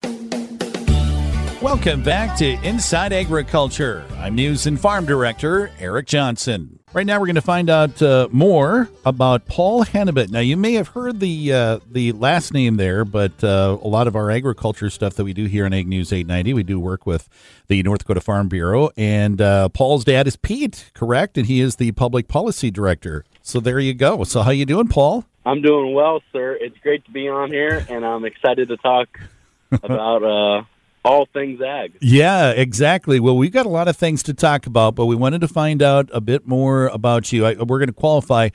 Welcome back to Inside Agriculture. I'm News and Farm Director Eric Johnson. Right now we're going to find out more about Paul Hennebit. Now, you may have heard the last name there, but a lot of our agriculture stuff that we do here on Ag News 890, we do work with the North Dakota Farm Bureau, and Paul's dad is Pete, correct? And he is the Public Policy Director. So there you go. So how you doing, Paul? I'm doing well, sir. It's great to be on here, and I'm excited to talk about all things ag. Yeah, exactly. Well, we've got a lot of things to talk about, but we wanted to find out a bit more about you. We're going to qualify.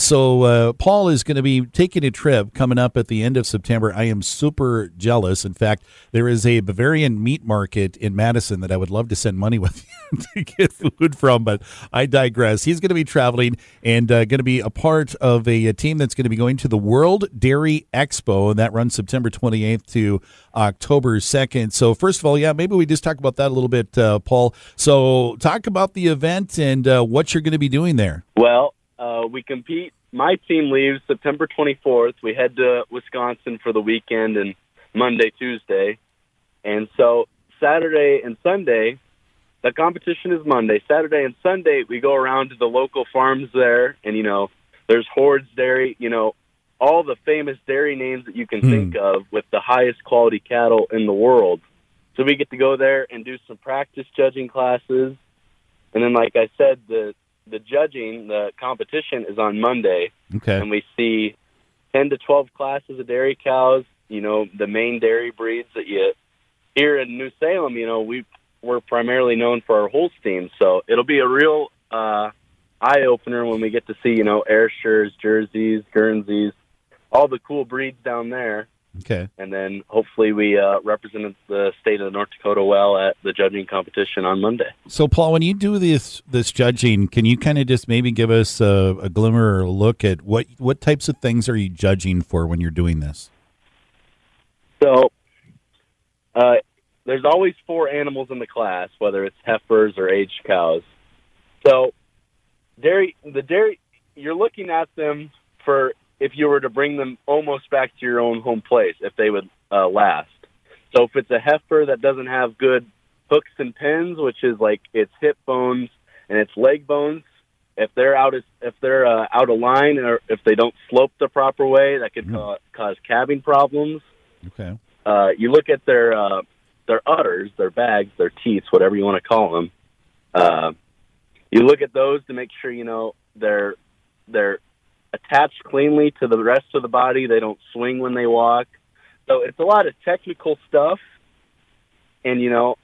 So Paul is going to be taking a trip coming up at the end of September. I am super jealous. In fact, there is a Bavarian meat market in Madison that I would love to send money with you to get food from, but I digress. He's going to be traveling and going to be a part of a team that's going to be going to the World Dairy Expo, and that runs September 28th to October 2nd. So first of all, maybe we just talk about that a little bit, Paul. So talk about the event and what you're going to be doing there. Well, we compete. My team leaves September 24th. We head to Wisconsin for the weekend and Monday, Tuesday. And so Saturday and Sunday, the competition is Monday. Saturday and Sunday, we go around to the local farms there. And, there's Hordes Dairy, all the famous dairy names that you can think of with the highest quality cattle in the world. So we get to go there and do some practice judging classes. And then, like I said, the judging, the competition is on Monday. Okay. And we see 10 to 12 classes of dairy cows, the main dairy breeds that you here in New Salem, we're primarily known for our Holsteins. So it'll be a real eye-opener when we get to see, Ayrshires, Jerseys, Guernseys, all the cool breeds down there. Okay. And then hopefully we represent the state of North Dakota well at the judging competition on Monday. So, Paul, when you do this judging, can you kind of just maybe give us a glimmer or a look at what types of things are you judging for when you're doing this? So there's always 4 animals in the class, whether it's heifers or aged cows. So the dairy, you're looking at them for if you were to bring them almost back to your own home place, if they would last. So if it's a heifer that doesn't have good hooks and pins, which is like its hip bones and its leg bones, if they're out of line or if they don't slope the proper way, that could cause calving problems. Okay. You look at their udders, their bags, their teats, whatever you want to call them. You look at those to make sure they're attached cleanly to the rest of the body. They don't swing when they walk. So it's a lot of technical stuff. And,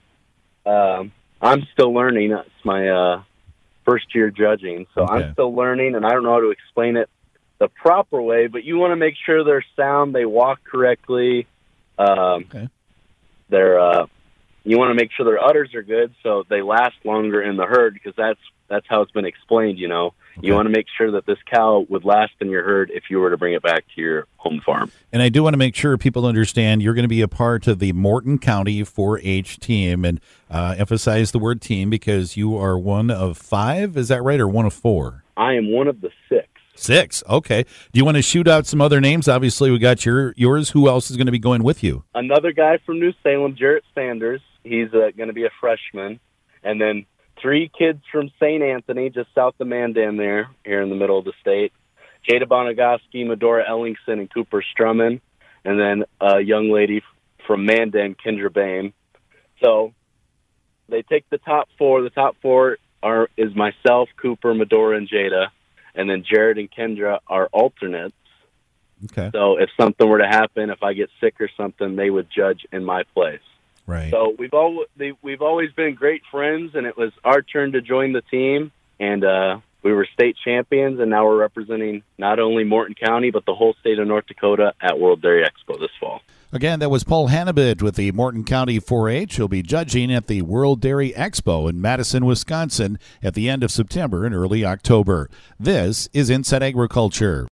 I'm still learning. It's my first year judging. So okay. I'm still learning, and I don't know how to explain it the proper way, but you want to make sure they're sound, they walk correctly. Okay. You want to make sure their udders are good so they last longer in the herd, because that's how it's been explained, Okay. You want to make sure that this cow would last in your herd if you were to bring it back to your home farm. And I do want to make sure people understand you're going to be a part of the Morton County 4-H team, and emphasize the word team because you are one of 5, is that right, or one of 4? I am one of the 6. 6, okay. Do you want to shoot out some other names? Obviously, we got yours. Who else is going to be going with you? Another guy from New Salem, Jarrett Sanders. He's going to be a freshman. And then 3 kids from St. Anthony, just south of Mandan there, here in the middle of the state. Jada Bonagoski, Medora Ellingson, and Cooper Strumman. And then a young lady from Mandan, Kendra Bame. So they take the top 4. The top 4 is myself, Cooper, Medora, and Jada. And then Jared and Kendra are alternates. Okay. So if something were to happen, if I get sick or something, they would judge in my place. Right. So we've always been great friends, and it was our turn to join the team, and we were state champions, and now we're representing not only Morton County but the whole state of North Dakota at World Dairy Expo this fall. Again, that was Paul Hennebit with the Morton County 4-H. He'll be judging at the World Dairy Expo in Madison, Wisconsin at the end of September and early October. This is Inside Agriculture.